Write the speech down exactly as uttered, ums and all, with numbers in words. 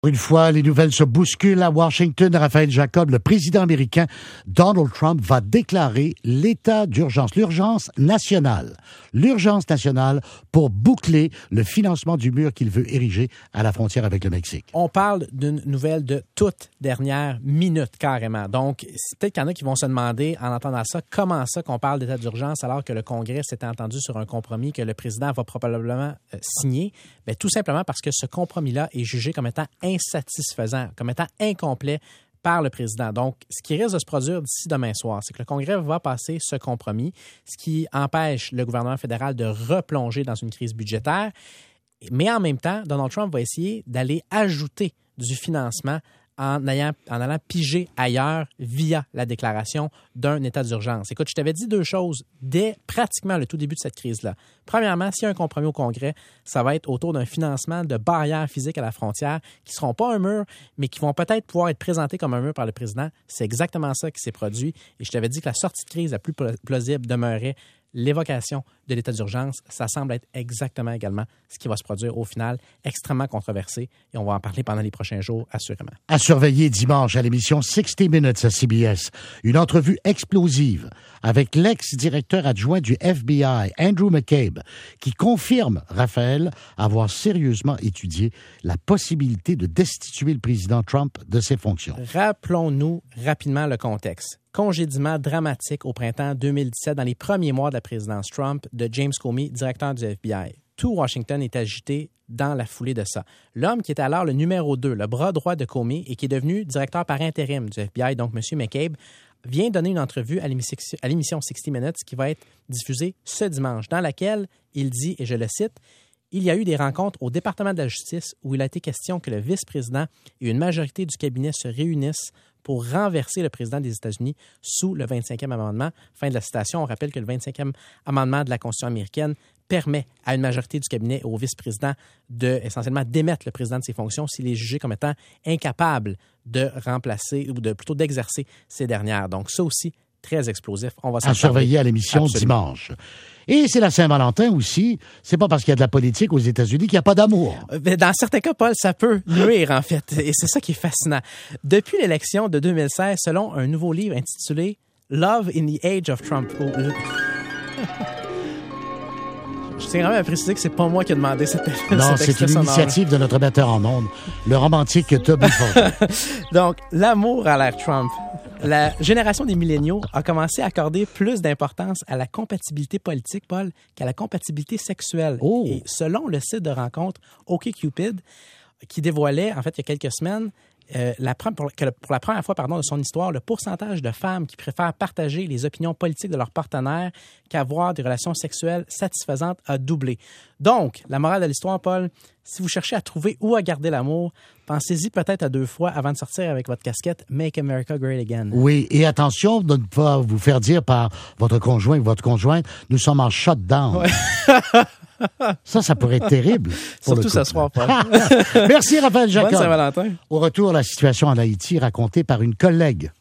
Une fois, les nouvelles se bousculent à Washington. Raphaël Jacob, le président américain Donald Trump, va déclarer l'état d'urgence, l'urgence nationale. L'urgence nationale pour boucler le financement du mur qu'il veut ériger à la frontière avec le Mexique. On parle d'une nouvelle de toute dernière minute, carrément. Donc, c'est peut-être qu'il y en a qui vont se demander, en entendant ça, comment ça qu'on parle d'état d'urgence alors que le Congrès s'était entendu sur un compromis que le président va probablement euh, signer? Bien, tout simplement parce que ce compromis-là est jugé comme étant insatisfaisant, comme étant incomplet par le président. Donc, ce qui risque de se produire d'ici demain soir, c'est que le Congrès va passer ce compromis, ce qui empêche le gouvernement fédéral de replonger dans une crise budgétaire. Mais en même temps, Donald Trump va essayer d'aller ajouter du financement en, ayant, en allant piger ailleurs via la déclaration d'un état d'urgence. Écoute, je t'avais dit deux choses dès pratiquement le tout début de cette crise-là. Premièrement, s'il y a un compromis au Congrès, ça va être autour d'un financement de barrières physiques à la frontière qui ne seront pas un mur, mais qui vont peut-être pouvoir être présentés comme un mur par le président. C'est exactement ça qui s'est produit. Et je t'avais dit que la sortie de crise la plus plausible demeurait l'évocation de l'état d'urgence. Ça semble être exactement également ce qui va se produire au final, extrêmement controversé, et on va en parler pendant les prochains jours, assurément. À surveiller dimanche à l'émission sixty minutes à C B S, une entrevue explosive avec l'ex-directeur adjoint du F B I, Andrew McCabe, qui confirme, Raphaël, avoir sérieusement étudié la possibilité de destituer le président Trump de ses fonctions. Rappelons-nous rapidement le contexte. Congédiement dramatique au printemps deux mille dix-sept, dans les premiers mois de la présidence Trump, de James Comey, directeur du F B I. Tout Washington est agité dans la foulée de ça. L'homme qui était alors le numéro deux, le bras droit de Comey, et qui est devenu directeur par intérim du F B I, donc M. McCabe, vient donner une entrevue à l'émission sixty minutes qui va être diffusée ce dimanche, dans laquelle il dit, et je le cite, « Il y a eu des rencontres au département de la justice où il a été question que le vice-président et une majorité du cabinet se réunissent pour renverser le président des États-Unis sous le vingt-cinquième amendement. » Fin de la citation. On rappelle que le vingt-cinquième amendement de la Constitution américaine permet à une majorité du cabinet et au vice-président de, essentiellement, démettre le président de ses fonctions s'il est jugé comme étant incapable de remplacer ou de plutôt d'exercer ces dernières. Donc, ça aussi, très explosif. On va s'en à surveiller à l'émission Absolument. Dimanche. Et c'est la Saint-Valentin aussi. C'est pas parce qu'il y a de la politique aux États-Unis qu'il n'y a pas d'amour. Dans certains cas, Paul, ça peut nuire, en fait. Et c'est ça qui est fascinant. Depuis l'élection de deux mille seize, selon un nouveau livre intitulé « Love in the Age of Trump », je tiens quand même à préciser que c'est pas moi qui ai demandé cette Non, c'est une initiative de notre metteur en ondes, le romantique Toby Forger. Donc, l'amour à l'ère Trump. La génération des milléniaux a commencé à accorder plus d'importance à la compatibilité politique, Paul, qu'à la compatibilité sexuelle. Oh. Et selon le site de rencontre OkCupid, qui dévoilait, en fait, il y a quelques semaines, Euh, la, pour, que le, pour la première fois pardon, de son histoire, le pourcentage de femmes qui préfèrent partager les opinions politiques de leur partenaire qu'avoir des relations sexuelles satisfaisantes a doublé. Donc, la morale de l'histoire, Paul, si vous cherchez à trouver où à garder l'amour, pensez-y peut-être à deux fois avant de sortir avec votre casquette « Make America Great Again ». Oui, et attention de ne pas vous faire dire par votre conjoint ou votre conjointe « Nous sommes en shutdown ouais. ». Ça, ça pourrait être terrible. Surtout ce soir, Paul. Merci, Raphaël Jacob. Bonne Saint-Valentin. Au retour, la situation en Haïti racontée par une collègue.